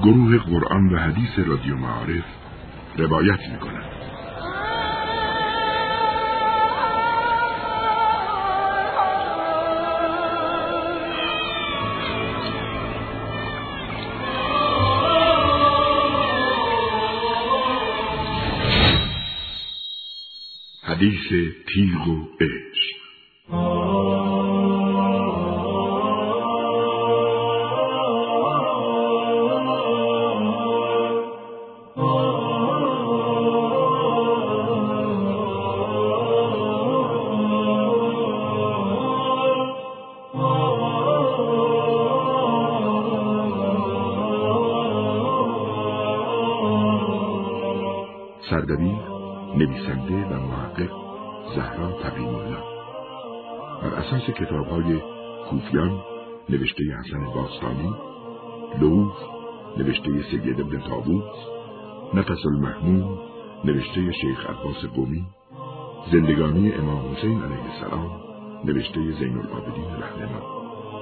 گروه قرآن و حدیث رادیو معارف روایت می‌کند. حدیث تیغ و عشق. سردبیر، نویسنده و محقق زهرا تقی‌الله، بر اساس کتاب‌های کوفیان نوشته حسن باستانی، لوح نوشته سید ابن طاووس، نفس المحمود نوشته شیخ عباس قمی، زندگانی امام حسین علیه السلام نوشته زین العابدین رحمه‌الله.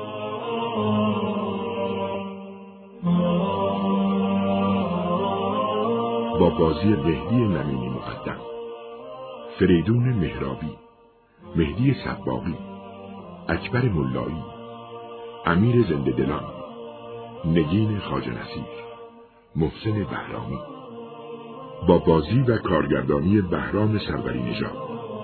با بازی مهدی نمینی مقدم، فریدون مهرابی، مهدی صباغی، اکبر ملایی، امیر زنده دلان، نگین خواجه نصیر، محسن بهرامی، با بازی و کارگردانی بهرام سروری نژاد.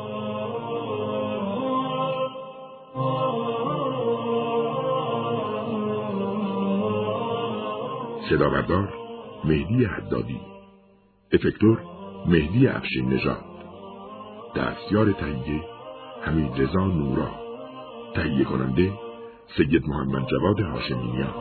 صدابردار مهدی حدادی، افکتور مهدی افشین نژاد، دستیار تهیه حمید رضا نورا، تهیه کننده سید محمد جواد هاشمیان.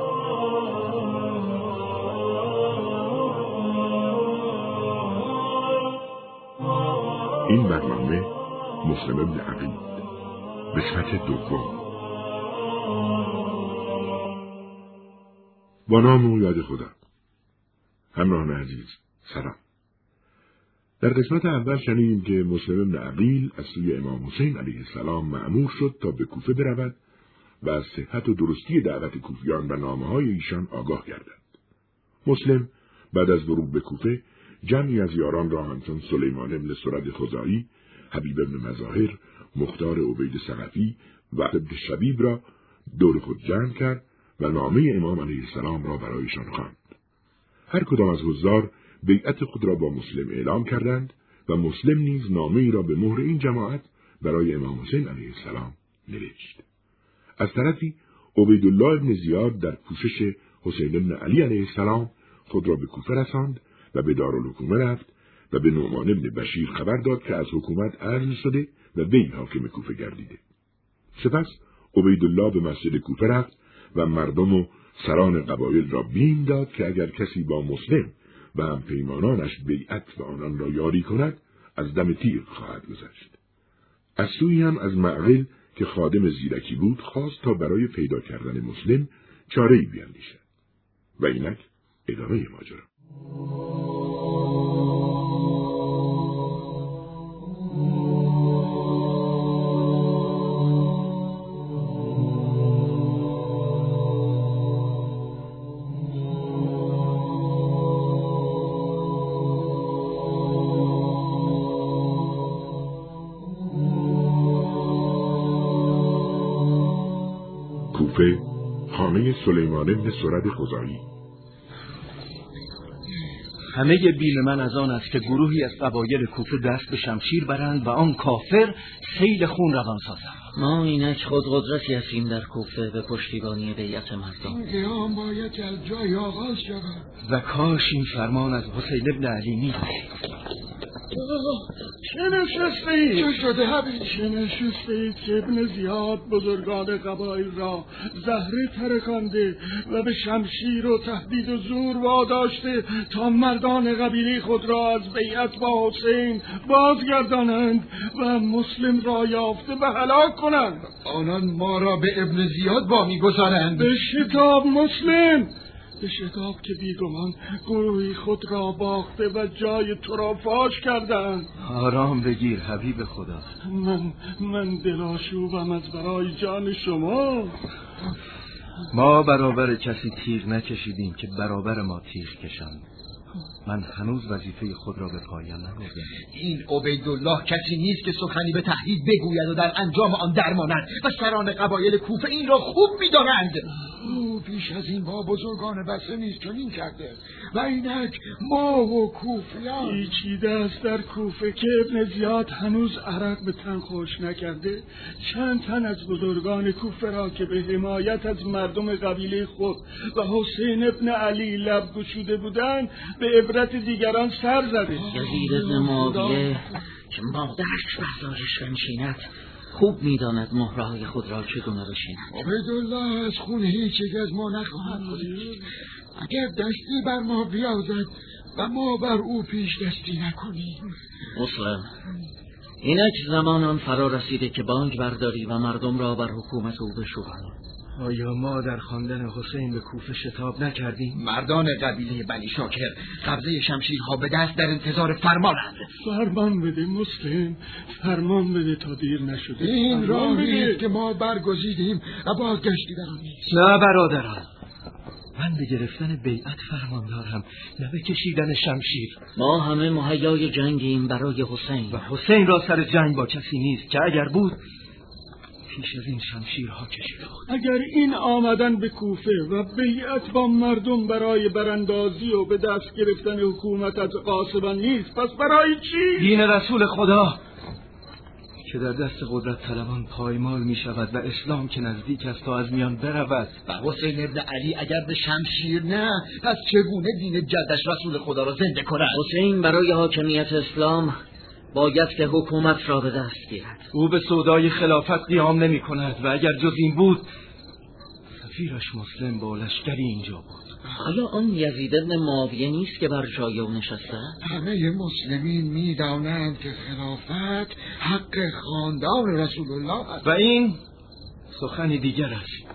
این برنامه مسلم بن عقیل، قسمت دوم. با نام و یاد خدا. همراهان عزیز سلام. در قسمت اول شنیدیم که مسلم بن عقیل از سوی امام حسین علیه السلام مأمور شد تا به کوفه برود و از صحت و درستی دعوت کوفیان و نامه‌های ایشان آگاه گردد. مسلم بعد از ورود به کوفه جمعی از یاران را همچون سلیمان بن سرد خزاعی، حبیب بن مظاهر، مختار عبید ثقفی و ابن شبیب را دور خود جمع کرد و نامه امام علیه السلام را برایشان خواند. هر کدام از حضار بیعت خود را با مسلم اعلام کردند و مسلم نیز نامه‌ای را به مهر این جماعت برای امام حسین علیه السلام نوشت. از طرفی عبیدالله ابن زیاد در پوشش حسین بن علی علیه السلام خود را به کوفه رساند و به دارالحکومه رفت و به نعمان بن بشیر خبر داد که از حکومت عزل شده و وی حاکم کوفه گردیده. سپس عبیدالله به مسجد کوفه رفت و مردم و سران قبایل را بیم داد که اگر کسی با مسلم و هم پیمانانش بیعت و آنان را یاری کند از دم تیغ خواهد گذشت. از سوی هم از معقل که خادم زیرکی بود خواست تا برای پیدا کردن مسلم چاره‌ای بیندیشد. و اینک ادامه ماجرا. کوفه، خانه سلیمان بن سرد خزاعی. همه بیم من از آن است که گروهی از قبایل کوفه دست به شمشیر برند و آن کافر سیل خون روان سازند. ما اینک خود قدرتی هستیم در کوفه به پشتیبانی بیعت مردم. این قیام باید که از جای آغاز شود و کاش این فرمان از حسین ابن علی می‌رسید. چه نشسته اید؟ چه شده حبیب؟ چه نشسته اید که ابن زیاد بزرگان قبایل را زهره ترکانده و به شمشیر و تهدید و زور واداشته تا مردان قبیله خود را از بیعت با حسین بازگردانند و مسلم را یافته به هلاک کنند. آنان ما را به ابن زیاد وامیگذارند. به شتاب مسلم، به شتاب که بیگمان گروهی خود را باخته و جای تو را فاش کردند. آرام بگیر حبیب خدا. من دلاشوبم از برای جان شما. ما برابر کسی تیغ نکشیدیم که برابر ما تیغ کشند. من هنوز وظیفه خود را به پایان نبردم. این عبیدالله کسی نیست که سخنی به تهدید بگوید و در انجام آن درماند و سران قبایل کوفه این را خوب می‌دانند. او پیش از این با بزرگان بصره نیز چنین کرده و اینک ما و کوفیان پیچیده است در کوفه که ابن زیاد هنوز عرق به تن خوش نکرده. چند تن از بزرگان کوفه را که به حمایت از مردم قبیله خود و حسین ابن علی لب گشوده بودند به عبرت دیگران سر زده. یزید ابن معاویه که مادرش بردارش بنشیند خوب میداند مهرهای خود را چگونه بشیند. عبیدالله از خون هیچ یک از ما نخواهد گذشت. اگر دستی بر ما بیازد و ما بر او پیش دستی نکنیم. مسلم، اینک زمان آن فرا رسیده که بانگ برداری و مردم را بر حکومت او بشورانی. آیا ما در خواندن حسین به کوفه شتاب نکردیم؟ مردان قبیله بنی شاکر قبضه شمشیرها به دست در انتظار فرمانند. فرمان بده مسلم، فرمان بده تا دیر نشده. این راهی است که ما برگزیدیم و بازگشتی در آن نیست. نه برادران، من به گرفتن بیعت فرماندارم، نه به کشیدن شمشیر. ما همه مهیای جنگیم برای حسین و حسین را سر جنگ با کسی نیست که اگر بود پیش از این شمشیرها کشیده بود. اگر این آمدن به کوفه و بیعت با مردم برای براندازی و به دست گرفتن حکومت از غاصبان نیست، پس برای چی؟ دین رسول خدا که در دست قدرت طلبان پایمال می شود و اسلام که نزدیک است تا از میان برود. و حسین ابن علی اگر به شمشیر نه، پس چگونه دین جدش رسول خدا را زنده کند؟ حسین برای حاکمیت اسلام باید که حکومت را به دست گیرد. او به سودای خلافت قیام نمی کند و اگر جز این بود سفیرش مسلم با لشکری اینجا بود. آیا آن یزید ابن معاویه نیست که بر جای او نشسته؟ همه مسلمین می دانند که خلافت حق خاندان رسول الله است. و این سخنی دیگر است.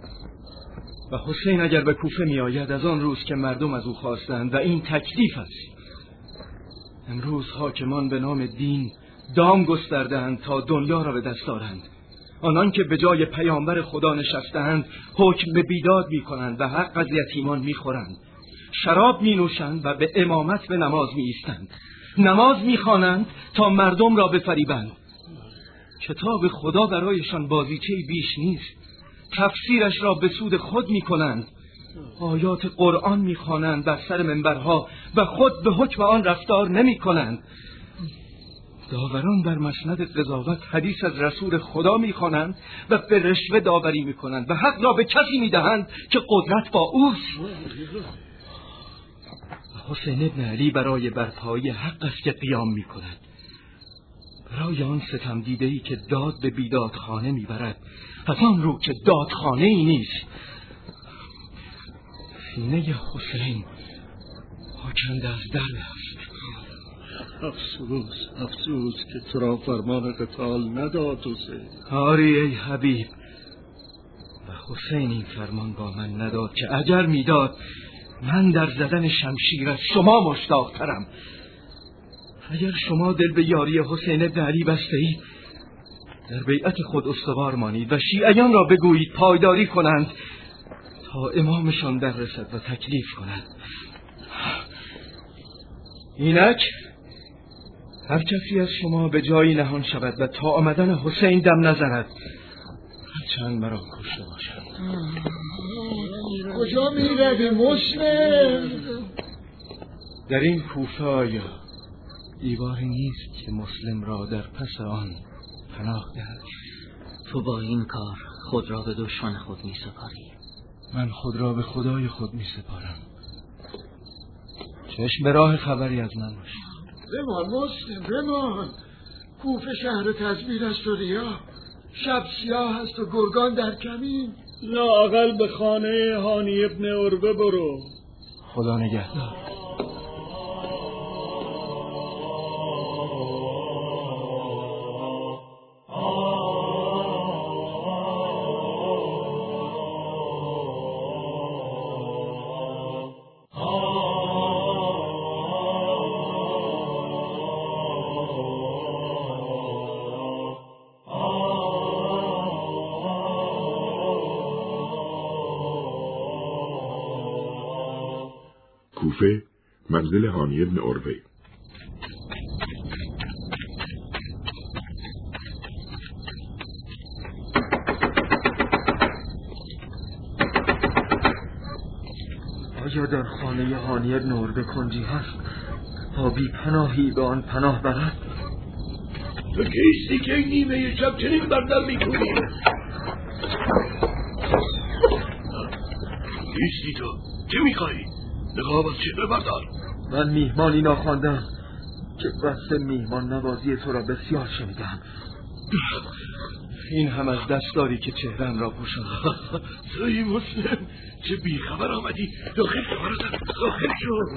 و حسین اگر به کوفه می آید از آن روز که مردم از او خواستند و این تکلیف است. امروز حاکمان به نام دین دام گستردند تا دنیا را به دست آرند. آنان که به جای پیامبر خدا نشستند حکم به بیداد می کنند و حق از یتیمان می خورند. شراب می نوشند و به امامت به نماز می ایستند. نماز می خوانند تا مردم را بفریبند. کتاب خدا برایشان بازیچه بیش نیست. تفسیرش را به سود خود می کنند. آیات قرآن می خوانند بر سر منبرها و خود به حکم آن رفتار نمی کنند. داوران بر مسند قضاوت حدیث از رسول خدا می خوانند و به رشوه داوری می کنند و حق را به کسی می دهند که قدرت با اوست. حسین ابن علی برای برپایی حق است که قیام می کند. برای آن ستم دیده‌ای که داد به بیدادخانه می برد، از آن رو که دادخانه ای نیست. سینه حسین آکنده از درد است. افسوس که تو را فرمان قتال نداد حسین. آری ای حبیب، و حسین این فرمان با من نداد که اگر میداد من در زدن شمشیر از شما مشتاق‌ترم. اگر شما دل به یاری حسین ابن علی بسته اید در بیعت خود استوار مانید و شیعیان را بگویید پایداری کنند تا امامشان در رسد و تکلیف کنند. اینک هر کسی از شما به جایی نهان شود و تا آمدن حسین دم نزند هرچند مرا کشته باشد. کجا می روی مسلم؟ در این کوفه آیا دیواری نیست که مسلم را در پس آن پناه دهد؟ تو با این کار خود را به دشمن خود می سپاری. من خود را به خدای خود می سپارم. چشم به راه خبری از من باش. بمان مسلم بمان. کوفه شهر تزویر است و ریا. شب سیاه است و گرگان در کمین. لااقل به خانه هانی ابن عربه برو. خدا نگهدار. کوفه، منزل هانی ابن عروه. آیا در خانه هانی ابن عروه کنجی هست تا بی پناهی به آن پناه برد؟ تو کیستی که نیمه شب چنین بردر میکنی؟ کیستی تو؟ چه میخوایی؟ نقاب از چهره بردار. من میهمانی ناخواندم که وصف میهمان نوازی تو را بسیار شنیدم. این هم از دستاری که چهرم را پوشانده. توی مسلم چه بیخبر آمدی؟ داخل شو، داخل شو.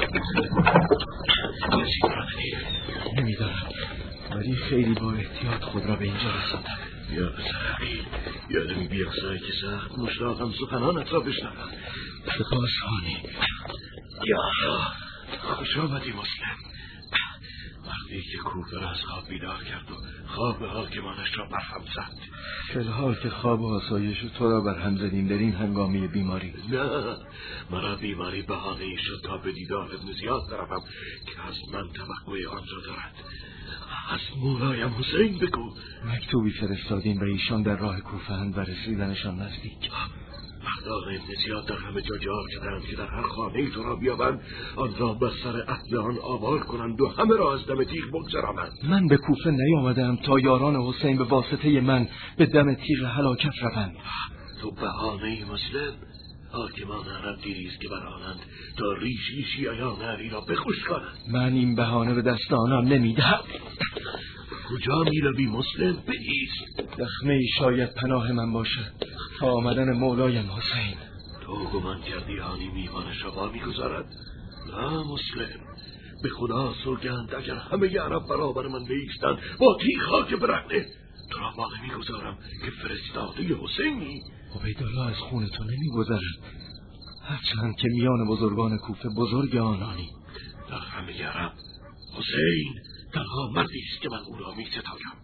نمیدارم، ولی خیلی با احتیاط خود را به اینجا رساندم. یا پسر عقیل، یادمی بیاقصایی که سخت مشتاقم سخنانت را بشنوم. سپاس هانی. یا خوش آمدی مسلم. وقتی که کوفه را از خواب بیدار کرد و خواب حاکمانش را برهم زد. فی الحال که خواب و آسایش تو را برهم زدیم در این هنگامی بیماری. نه، مرا بیماری بهانه‌ای شد تا به دیدار ابن زیاد بروم که از من توقع آن را دارد. از مولایم حسین بگو. مکتوبی فرستادیم و ایشان در راه کوفه اند و رسیدنشان نزدیک. مردان ابن زیاد در همه جا جار کردند که در هر خانه‌ای تو را بیابند آن را بر سر عهد آن آوار کنند و همه را از دم تیغ بگذرانند. من به کوفه نیامدم تا یاران حسین به واسطه من به دم تیغ هلاکت روند. تو بهانه‌ای مسلم. حاکمان عرب دیریست که برانند تا ریشی شیعیان علی را بخوش کنند. من این بهانه به دست آنان نمیدهم. کجا میروی مسلم؟ بایست. دخمه ای شاید پناه من باشد تا آمدن مولایم حسین. تو گمان کردی هانی میوانش را با میگذارد؟ نه مسلم، به خدا سوگند اگر همه عرب برابر من بایستند با تیغ خاک برهنه تو را با نمیگذارم که فرستاده حسینی. عبیدالله از خون تو نمیگذرد، هرچند که میان بزرگان کوفه بزرگ آنانی. در همه عرب حسین تنها مردی است که من او را می ستایم.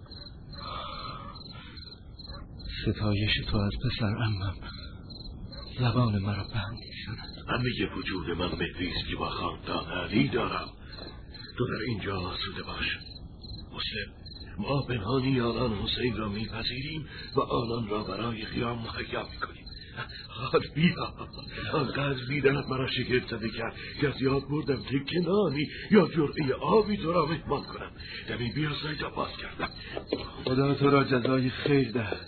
ستایش تو از پسر عمم زبان مرا بند می‌زند. همه وجود من مهری است که با خاندان علی دارم. تو در اینجا آسوده باش مسلم. ما پنهانی یاران حسین را میپذیریم و آنان را برای قیام مهیا میکنیم. حال بیا، آنقدر دیدنت مرا شگفت زده کرد که از یاد بردم تکه نانی یا جرعه آبی تو را مهمان کنم. دمی بیا سایت باز کردم. خدا تو را جزای خیر دهد.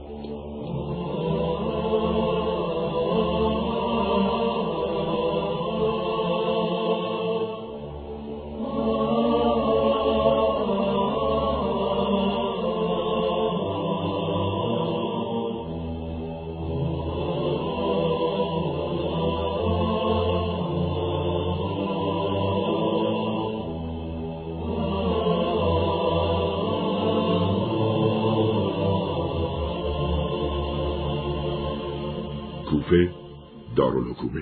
کوفه، دارالحکومه.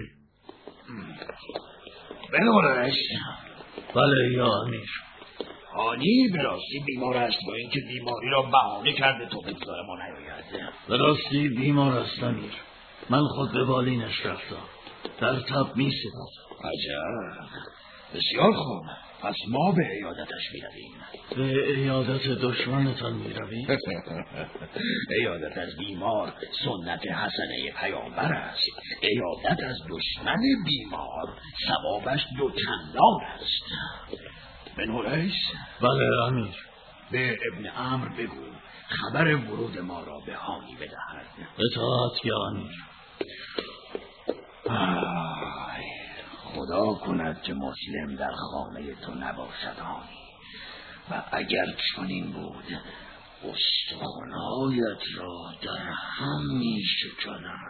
بنورش. بله یا امیر. هانی به راستی بیمار است با اینکه بیماری را بهانه کرده تو بگذار ما نیاید. به راستی بیمار است امیر. من خود به بالینش رفتم، در تب می سپد. عجب، بسیار خوب. پس ما به عیادتش میرویم. به عیادت دشمنتان میرویم؟ عیادت از بیمار سنت حسنه پیامبر است. عیادت از دشمن بیمار ثوابش دو چندان است. بنورش؟ بله امیر. به ابن عمرو بگو خبر ورود ما را به هانی بدهد. اطاعت یا امیر. خدا کند که مسلم در خانه تو نباشد هانی، و اگر چنین بود استخوان‌هایت را در هم می شکنم.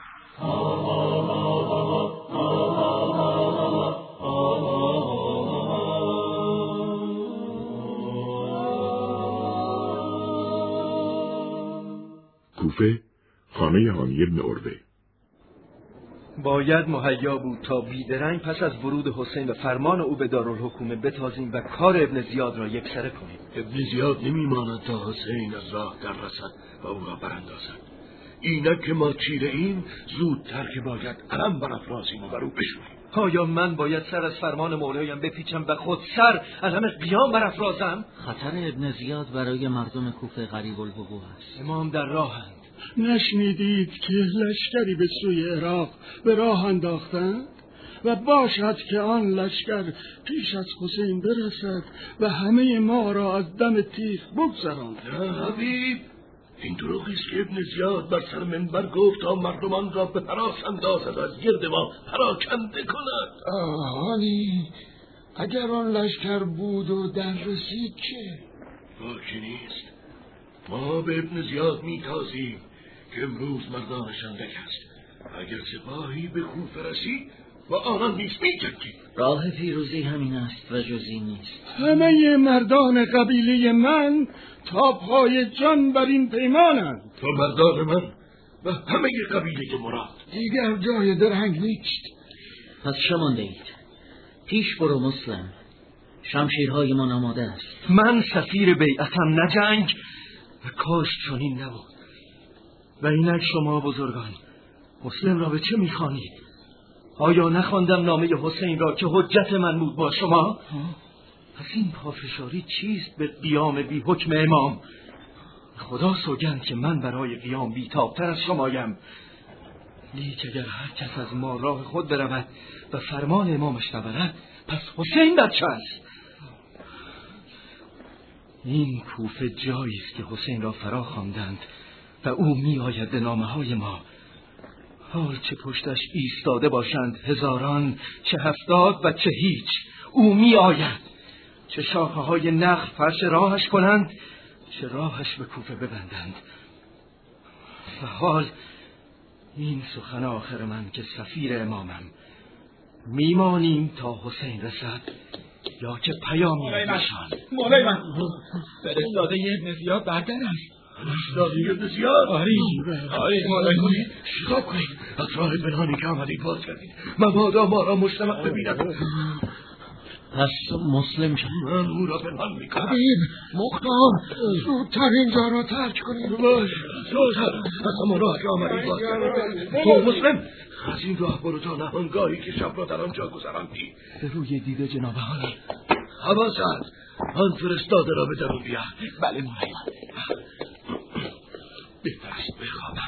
کوفه، خانه هانی ابن عروه. باید مهیا بود تا بیدرنگ پس از ورود حسین و فرمان او به دارالحکومه بتازیم و کار ابن زیاد را یکسره کنیم. ابن زیاد نمیماند تا حسین از راه در رسد و او را براندازد. اینک که ما چیره ایم زودتر که باید علم برافرازیم و برو بشوریم. آیا من باید سر از فرمان مولایم بپیچم و خود سر علم قیام برافرازم؟ خطر ابن زیاد برای مردم کوفه غریب الوقوع است. امام در راهند. نشنیدید که لشکری به سوی عراق به راه انداختند و باشد که آن لشکر پیش از حسین برسد و همه ما را از دم تیغ بگذراند. حبیب، این دروغی است که ابن زیاد بر سر منبر گفت تا مردمان را به هراس اندازد و از گرد ما پراکنده کند. آهانی اگر آن لشکر بود و در رسید چه؟ باکی نیست. ما به ابن زیاد میتازیم که امروز مردانش اندک است. اگر سپاهی به کوفه رسید و آنان نیست میجنگیم. راه پیروزی همین است و جزی نیست. همه مردان قبیله من تا پای جان بر این پیمانند. تا مردان من و همه قبیله مراد. دیگر جای درنگ نیست. پس شمانده اید. پیش برو مسلم. شمشیرهای من آماده است. من سفیر بیعتم نه جنگ و کاش چنین نبود. و اینک شما بزرگان مسلم را به چه میخوانید؟ آیا نخواندم نامه حسین را که حجت من بود با شما؟ پس این پافشاری چیست به قیام بی حکم امام؟ خدا سوگند که من برای قیام بی تابتر از شمایم. لیک اگر هر کس از ما راه خود برود و فرمان امامش نبرد پس حسین بچه است. این کوفه جایی است که حسین را فرا خواندند و او می آید به نامه های ما. حال چه پشتش ایستاده باشند هزاران، چه 70 و چه هیچ، او می آید. چه شاخه های نخل فرش راهش کنند، چه راهش به کوفه ببندند. و حال این سخن آخر من که سفیر امامم، میمانیم تا حسین رسد یا که پیامی نشان؟ مولای من فرستاده ابن زیاد بردن است. فرستاده ابن زیاد؟ آره مولای من شتاب کنید، از راه پنهانی که آمدید باز کردید، مبادا ما را مجتمع ببیند. پس مسلم شد. من او را پنهان میکنم. حبیب مختار زودتر اینجا را ترک کنید. باش زودتر از همون راه که آمدید باز کردید. تو مسلم از این راه برو تا نهانگاهی که شب را در آنجا گذراندی. به روی دیده جناب عالی. حواست آن فرستاده را به درون بیار. بله مولای من. بهترست بخوابم.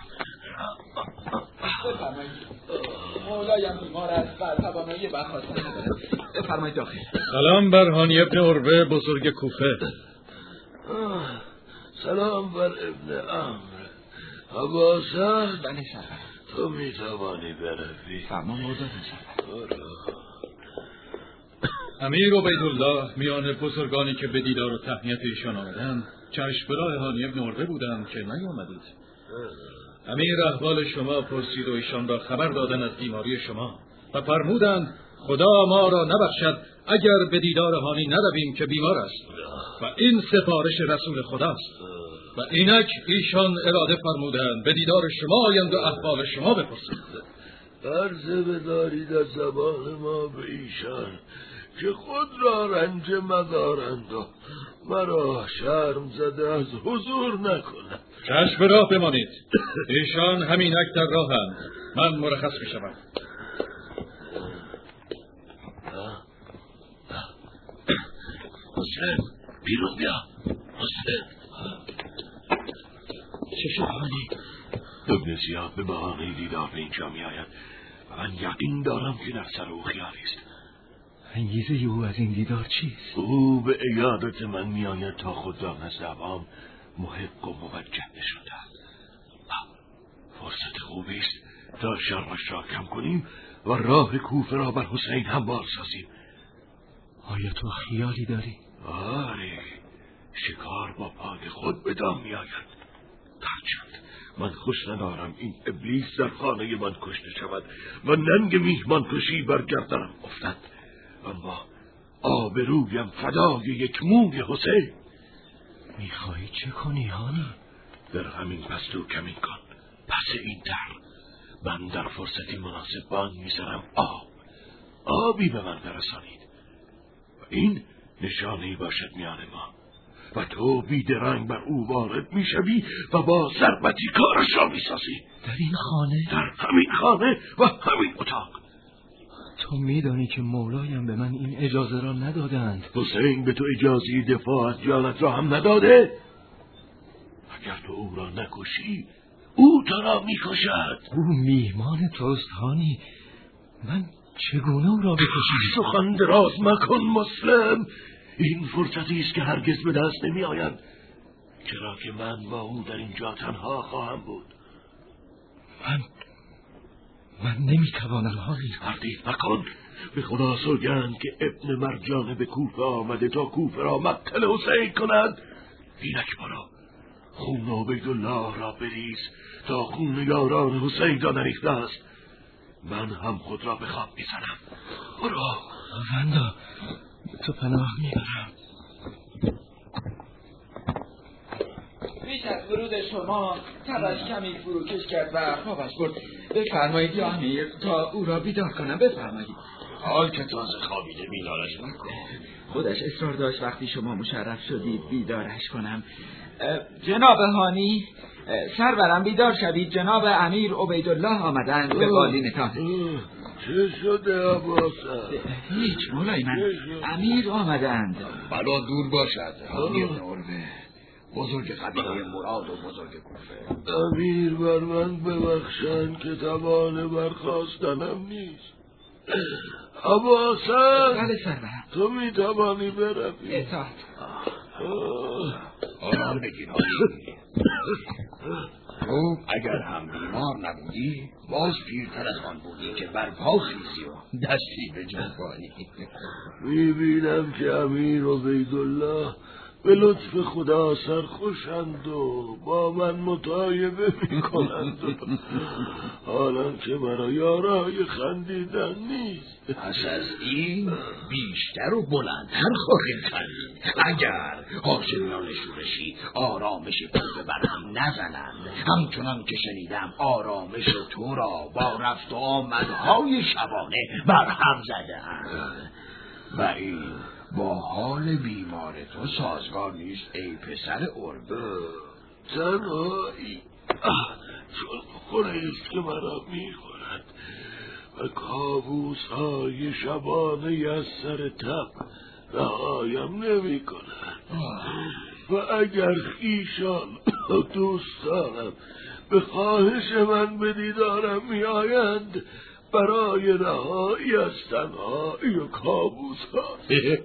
مولایم بیمار است و توانایی برخاستن ندارد. بفرمایید داخل. سلام بر هانی ابن عروه بزرگ کوفه. سلام بر ابن عمرو. حواست بله سرور. تو میتوانی بروی. فرمان مرداد سرور. امیر عبیدالله میان بزرگانی که به دیدار و تهنیت ایشان آمدند چشم به راه هانی ابن عروه بودند که نیامدید. امیر احوال شما پرسید و ایشان را خبر دادن از بیماری شما و فرمودند خدا ما را نبخشد اگر به دیدار هانی نرویم که بیمار است و این سفارش رسول خداست. و اینک ایشان اراده فرمودند به دیدار شما آیند و احوال شما بپرسند. عرضه بدارید از زبان ما به ایشان که خود را رنج مدارند و مرا شرم زده از حضور نکنند. چشم به راه بمانید. ایشان همینک در راهند. من مرخص میشوم. حسین بیرون بیا. حسین چه شدانی؟ ابن زیاد به بهانه دیدار به اینجا می آید و من یقین دارم که در سر او خیالی است. انگیزه او از این دیدار چیست؟ او به عیادت من می آید تا خود را نزد عوام محق و موجه نشان دهد. فرصت خوبی است تا شرمش را کم کنیم و راه کوفه را بر حسین هموار سازیم. آیا تو خیالی داری؟ آره، شکار با پای خود به دام می آید. هرچند من خوش ندارم این ابلیس در خانه من کشته شود و ننگ میهمان کشی بر گردنم افتد، اما آبرویم فدای یک موی حسین. میخوایی چه کنی هانی؟ در همین پستو کمین کن. پس این در من در فرصتی مناسب بان میذارم آبی به من برسانید و این نشانه‌ای باشد میان ما. و تو بیدرنگ بر او وارد میشوی و با ضربتی کارش را میسازی. در این خانه؟ در همین خانه و همین اتاق. تو میدانی که مولایم به من این اجازه را ندادند. حسین به تو اجازه دفاع از جانت را هم نداده؟ اگر تو او را نکشی او تو را میکشد. او میهمان توست هانی، من چگونه او را بکشم؟ سخن دراز مکن مسلم. این فرصتی است که هرگز به دست نمی آید، چرا که من با او در اینجا تنها خواهم بود. من نمیتوانم هانی. تردید مکن. به خدا سوگند که ابن مرجان به کوفه آمده تا کوفه را مقتل حسین کند. اینک برا خون عبیدالله را بریز تا خون یاران حسین را نریخته است. من هم خود را به خواب میزنم. برو. خداوندا تو پناه میبرم. پیش از ورود شما تبش کمی فروکش کرد و خوابش برد. بفرمایید یا امیر تا او را بیدار کنم. بفرمایید. حال که تازه خوابیده بیدارش نکن. خودش اصرار داشت وقتی شما مشرف شدید بیدارش کنم. جناب هانی، سرورم بیدار شدید. جناب امیر عبیدالله آمدند به بالینتان. چه شده عباسم؟ هیچ مولای من، امیر آمدند. بلا دور باشد. هانی ابن عروه بزرگ قبیله مراد و بزرگ کوفه. امیر بر من ببخشند که توان برخاستنم نیست. عباسم. بله سرورم. تو میتوانی بروی. اطاعت. آرام بگیر. تو اگر هم بیمار نبودی باز پیرتر از آن بودی که بر پا خیزی و دستی به جنبانی. میبینم که امیر عبیدالله به لطف خدا سرخوشند و با من مطایبه میکنند. حالا که برای یارای خندیدن نیست. پس از این بیشتر و بلندتر خواهید خندید. اگر هاشمیان شورشی آرامش کوفه بر هم نزنند، همچنان که شنیدم آرامش تو را با رفت و آمدهای شبانه بر هم زده‌اند و این با حال بیمار تو سازگار نیست ای پسر عربه. تنهایی چون خوره‌ایست که مرا میخورد و کابوس های شبانه از سر تب رهایم نمی کند و اگر خیشان دوستانم به خواهش من به دیدارم می آیند برای رهایی از تنهایی و کابوس ها.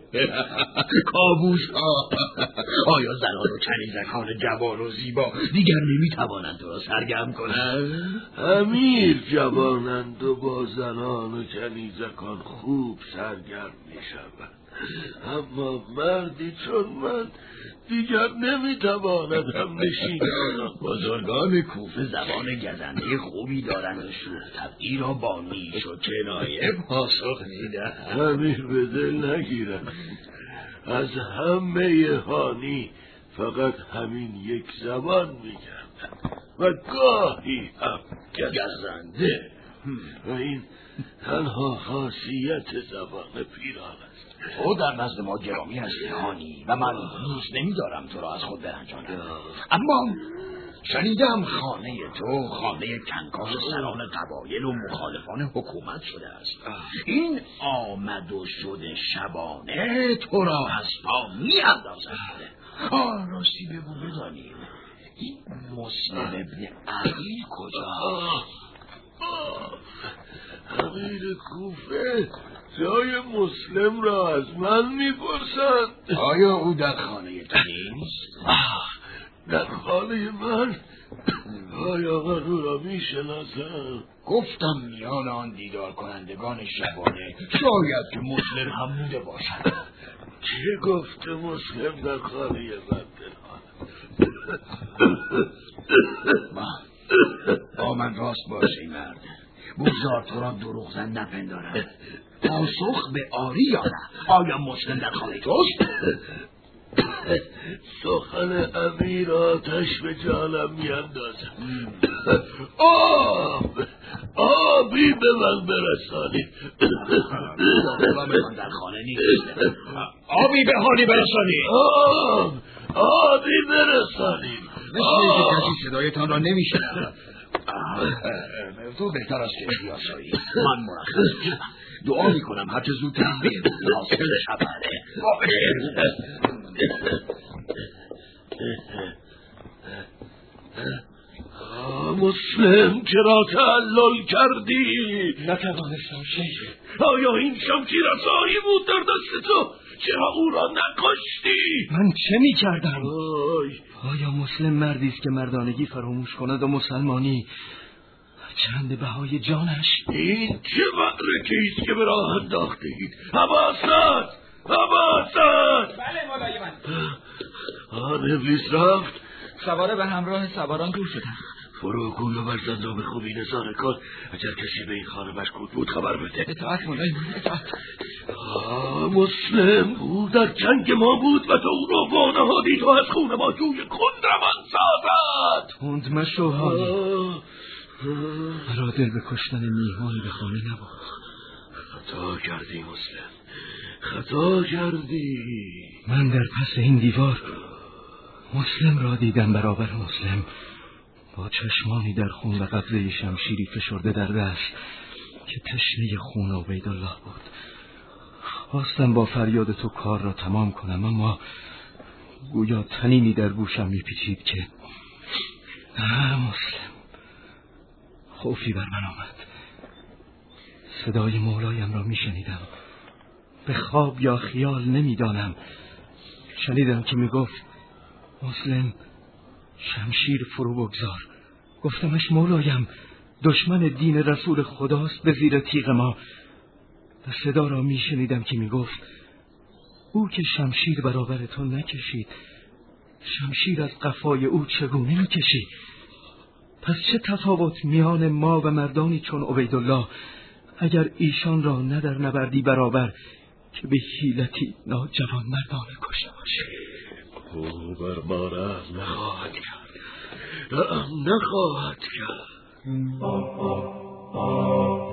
کابوس ها؟ آیا زنان و کنیزکان جوان و زیبا دیگر نمی توانند تو را سرگرم کنند؟ امیر جوانند و با زنان و کنیزکان خوب سرگرم می شوند، اما مردی چون من دیگر نمیتواند هم نشینم. بزرگان کوفه زبان گزنده خوبی دارند و شوخ طبعی را با نیش و کنایه پاسخ میدهند. امیر به دل نگیرد، از همه هانی فقط همین یک زبان میگردم و گاهی هم گزنده و این تنها خاصیت زبان پیران است. تو در نزد ما گرامی هستی هانی و من دوست نمیدارم تو را از خود برنجانم، اما شنیدم خانه تو خانه کنکاش سران قبایل و مخالفان حکومت شده است. این آمد و شد شبانه تو را از پا می اندازد. راستی بگو بدانیم این مسلم ابن عقیل کجاست؟ امیر کوفه جای مسلم را از من میپرسند. آیا او در خانه تو نیست؟ در خانه من؟ آیا من او را میشناسم؟ گفتم میان آن دیدار کنندگان شبانه شاید که مسلم هم بوده باشد. چه گفته مسلم در خانه من با من راست باش ای مرد، بگذار تو را دروغ زن نپندارم. پاسخ به آری یا نه؟ آیا مسلم در خانه توست؟ سخن امیر آتش به جانم میاندازد. آبی به من برسانید. من در خانه نیست. آبی به حالی برسانید. آبی برسانیم. مثل که کسی صدایتان را نمیشنود. تو بهتر است که بیاسایی. من مرخص شدم. دعا میکنم هرچه زودتر بهبود حاصل شود. مسلم چرا تعلل کردی؟ نتوانستم شیخ. آیا این شمشیر عصایی بود در دست تو؟ چرا او را نکشتی؟ من چه می کردم؟ آیا مسلم مردی است که مردانگی فراموش کند و مسلمانی چند بهای جانش؟ این چه مدرکی است که به راه انداخته اید؟ حواست! بله مولای من. آن ابلیس رفت؟ سواره به همراه سواران دور شدن. فروگوی و برزنده به خوبی نظاره کن. اگر کسی به این خانه مشغول بود خبر بده. اطاعت مولای من، اطاعت. مسلم او در جنگ ما بود و تو او را وانهادی تا از خون ما جوی خون روان سازد. تند مشو حالی. مرا دل به کشتن میهمانی به خانه نبود. خطا کردی مسلم، خطا کردی. من در پس این دیوار مسلم را دیدم برابر مسلم، با چشمانی در خون و قبضه شمشیری فشرده در دست که تشنه خون عبیدالله بود. خواستم با فریاد تو کار را تمام کنم، اما گویا طنینی در گوشم میپیچید که نه مسلم. خوفی بر من آمد. صدای مولایم را میشنیدم، به خواب یا خیال نمیدانم. شنیدم که میگفت مسلم شمشیر فرو بگذار. گفتمش مولایم دشمن دین رسول خداست به زیر تیغ ما. و صدا را میشنیدم که میگفت او که شمشیر برابر تو نکشید، شمشیر از قفای او چگونه میکشی؟ پس چه تفاوت میان ما و مردانی چون عبیدالله اگر ایشان را نه در نبردی برابر که به حیلتی ناجوان مردانه کشته باشی؟ او بر ما رحم نخواهد کرد، رحم نخواهد کرد.